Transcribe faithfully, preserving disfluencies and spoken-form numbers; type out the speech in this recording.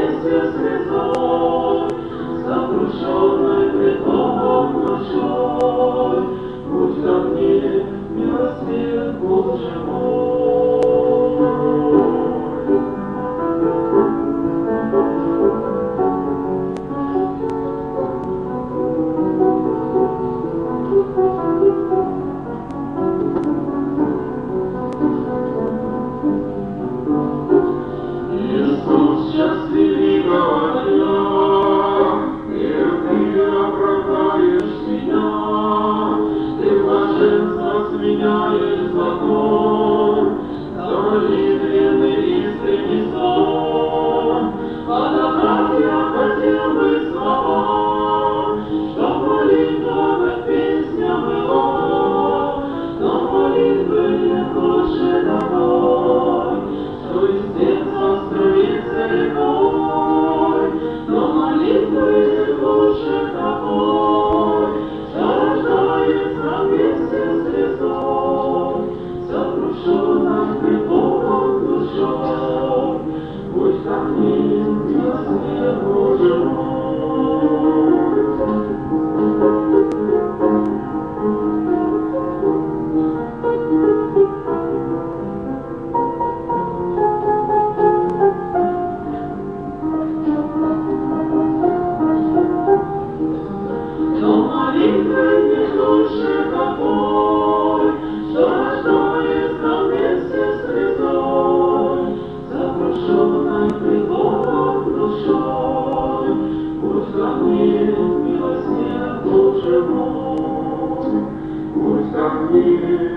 вместе с слезой, сокрушенной пред Богом душой, будь ко мне милостив, Боже мой. Иисус, час великого дня, мир ты оправдаешь меня, ты блаженство сменяешь закон, за молитвенный искренний сон. Подобрать я хотел бы слова, чтоб молитва как песня была, но молитвы нет больше такой, что из сердца струится рекой, но молитвы нет больше такой, что рождается вместе с слезой, сокрушенной пред Богом душой, будь ко мне милостив, Боже мой. Но молитвы не лучше какой, что рождается вместе с слезой, сокрушенной пред Богом душой, будь ко мне милостив, Боже мой, будь ко мне